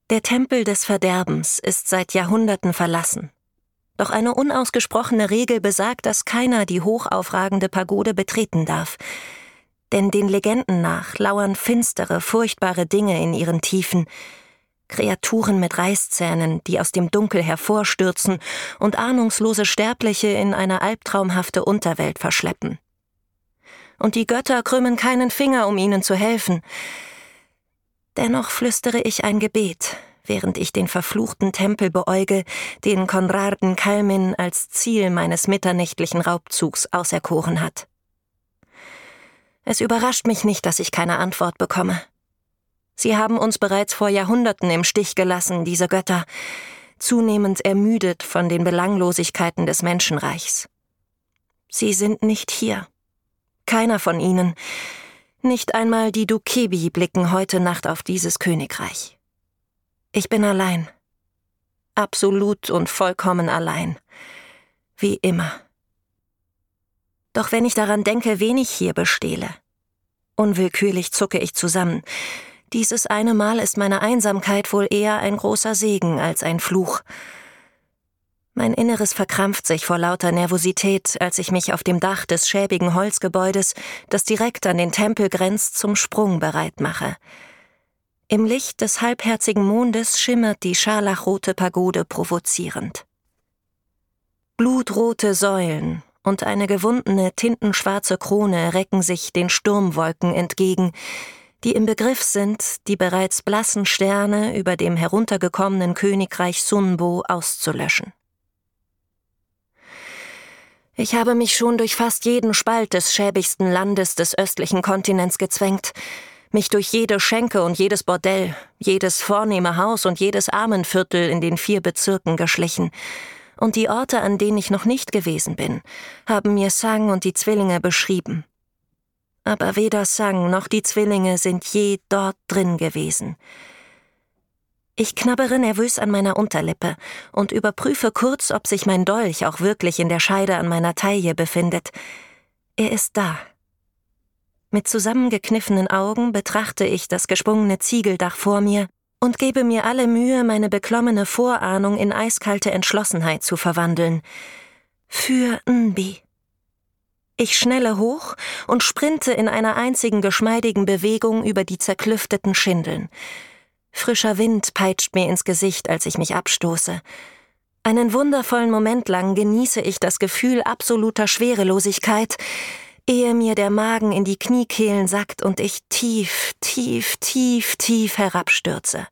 Der Tempel des Verderbens ist seit Jahrhunderten verlassen. Doch eine unausgesprochene Regel besagt, dass keiner die hochaufragende Pagode betreten darf. Denn den Legenden nach lauern finstere, furchtbare Dinge in ihren Tiefen. Kreaturen mit Reißzähnen, die aus dem Dunkel hervorstürzen und ahnungslose Sterbliche in eine albtraumhafte Unterwelt verschleppen. Und die Götter krümmen keinen Finger, um ihnen zu helfen. Dennoch flüstere ich ein Gebet, während ich den verfluchten Tempel beäuge, den Konradin Kalmin als Ziel meines mitternächtlichen Raubzugs auserkoren hat. Es überrascht mich nicht, dass ich keine Antwort bekomme. Sie haben uns bereits vor Jahrhunderten im Stich gelassen, diese Götter, zunehmend ermüdet von den Belanglosigkeiten des Menschenreichs. Sie sind nicht hier. Keiner von ihnen. Nicht einmal die Dukebi blicken heute Nacht auf dieses Königreich. Ich bin allein. Absolut und vollkommen allein. Wie immer. Doch wenn ich daran denke, wen ich hier bestehle, unwillkürlich zucke ich zusammen. Dieses eine Mal ist meine Einsamkeit wohl eher ein großer Segen als ein Fluch. Mein Inneres verkrampft sich vor lauter Nervosität, als ich mich auf dem Dach des schäbigen Holzgebäudes, das direkt an den Tempel grenzt, zum Sprung bereit mache. Im Licht des halbherzigen Mondes schimmert die scharlachrote Pagode provozierend. Blutrote Säulen und eine gewundene, tintenschwarze Krone recken sich den Sturmwolken entgegen, die im Begriff sind, die bereits blassen Sterne über dem heruntergekommenen Königreich Sunbo auszulöschen. Ich habe mich schon durch fast jeden Spalt des schäbigsten Landes des östlichen Kontinents gezwängt, mich durch jede Schenke und jedes Bordell, jedes vornehme Haus und jedes Armenviertel in den 4 Bezirken geschlichen, und die Orte, an denen ich noch nicht gewesen bin, haben mir Sang und die Zwillinge beschrieben. Aber weder Sang noch die Zwillinge sind je dort drin gewesen. Ich knabbere nervös an meiner Unterlippe und überprüfe kurz, ob sich mein Dolch auch wirklich in der Scheide an meiner Taille befindet. Er ist da. Mit zusammengekniffenen Augen betrachte ich das geschwungene Ziegeldach vor mir und gebe mir alle Mühe, meine beklommene Vorahnung in eiskalte Entschlossenheit zu verwandeln. Für Nbi. Ich schnelle hoch und sprinte in einer einzigen geschmeidigen Bewegung über die zerklüfteten Schindeln. Frischer Wind peitscht mir ins Gesicht, als ich mich abstoße. Einen wundervollen Moment lang genieße ich das Gefühl absoluter Schwerelosigkeit, ehe mir der Magen in die Kniekehlen sackt und ich tief, tief, tief, tief herabstürze.